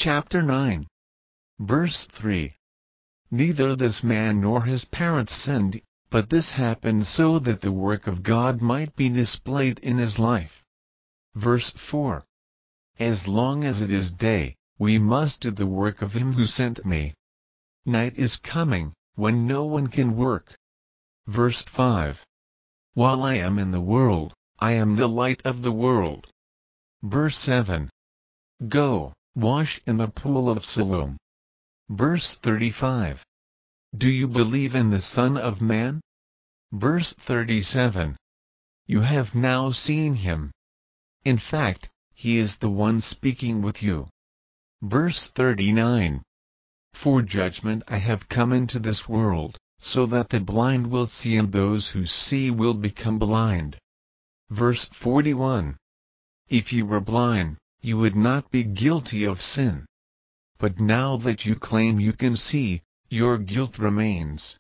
chapter 9, verse 3. Neither this man nor his parents sinned, but this happened so that the work of God might be displayed in his life. Verse 4. As long as it is day, we must do the work of him who sent me. Night is coming, when no one can work. Verse 5. While I am in the world, I am the light of the world. Verse 7. Go, wash in the pool of Siloam. Verse 35. Do you believe in the Son of Man? Verse 37. You have now seen him. In fact, he is the one speaking with you. Verse 39. For judgment I have come into this world, so that the blind will see and those who see will become blind. Verse 41. If you were blind, you would not be guilty of sin. But now that you claim you can see, your guilt remains.